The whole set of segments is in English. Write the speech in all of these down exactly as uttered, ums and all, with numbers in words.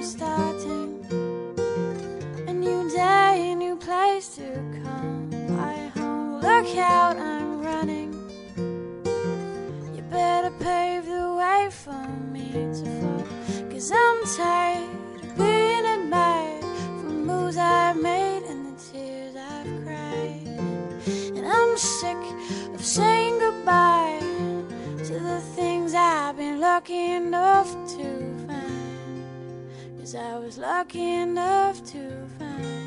starting a new day, a new place to come my home. Look out, I'm running. You better pave the way for me to fall, 'cause I'm tired of being admired for moves I've made and the tears I've cried. And I'm sick of saying goodbye to the things I've been lucky enough to find, 'cause I was lucky enough to find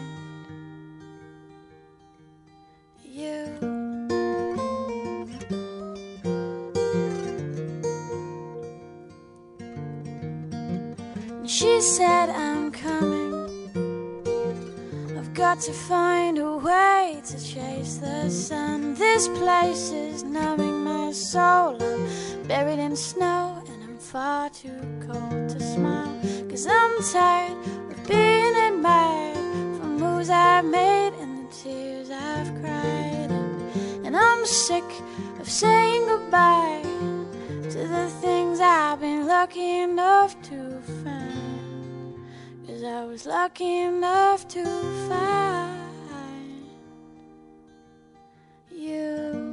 you. And she said, I'm coming. I've got to find a way to chase the sun. This place is numbing my soul. I'm buried in snow and I'm far too cold to smile, 'cause I'm tired of being admired for moves I've made and the tears I've cried. And, and I'm sick of saying goodbye to the things I've been lucky enough to find, 'cause I was lucky enough to find you.